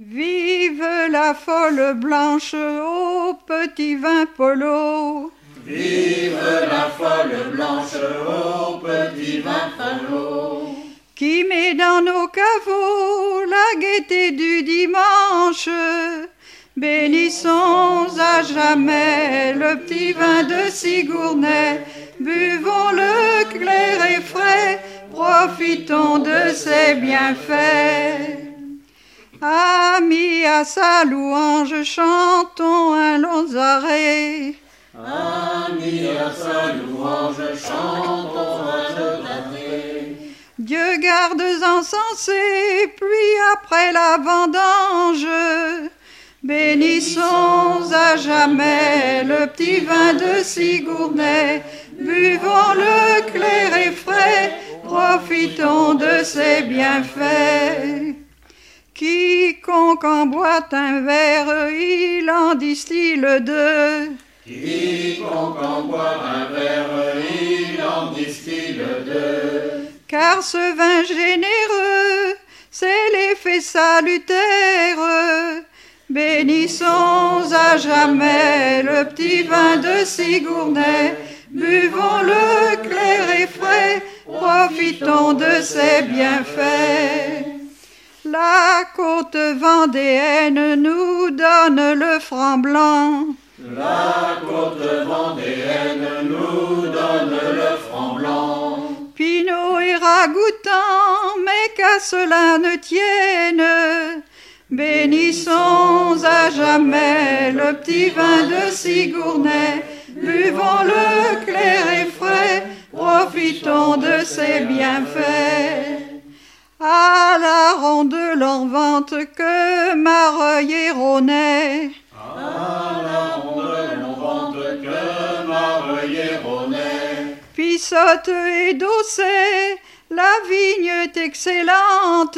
Vive la folle blanche au petit vin polo. Vive la folle blanche au petit vin polo. Qui met dans nos caveaux la gaieté du dimanche. Bénissons à jamais le petit vin de Sigournay. Buvons-le clair et frais, profitons de ses bienfaits. Amis, à sa louange, chantons un long arrêt. Amis, à sa louange, chantons un long arrêt. Dieu garde encensés, puis après la vendange, bénissons à jamais le petit vin de Sigournay. Buvons-le clair et frais, profitons de ses bienfaits. Quiconque en boit un verre, il en distille deux. Quiconque en boit un verre, il en distille deux. Car ce vin généreux, c'est l'effet salutaire. Bénissons à jamais le petit vin de Sigournay. Buvons-le clair et frais, profitons de ses bienfaits. La côte vendéenne nous donne le franc blanc. La côte vendéenne nous donne le franc blanc. Pinot et ragoûtant, mais qu'à cela ne tienne. Bénissons à jamais le petit vin de Sigournay. Buvons-le clair et frais, profitons de ses bienfaits. À la ronde l'on vante que Mareuil et Rosnay. À la ronde l'on vante que Mareuil et Rosnay. Pissotte et Daussay, la vigne est excellente.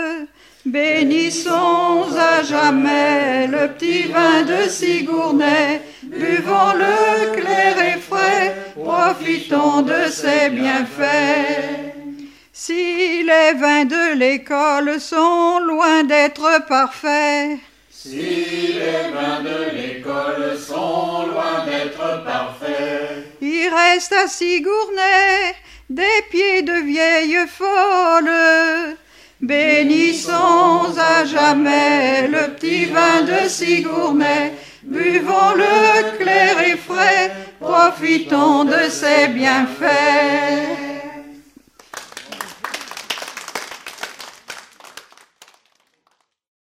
Bénissons à jamais le petit vin de Sigournay. Buvons-le clair et frais, profitons de ses bienfaits. Si les vins de l'école sont loin d'être parfaits, si les vins de l'école sont loin d'être parfaits, il reste à Sigournay des pieds de vieilles folles. Bénissons à jamais le petit vin de Sigournay. Buvons-le clair et frais, profitons de ses bienfaits.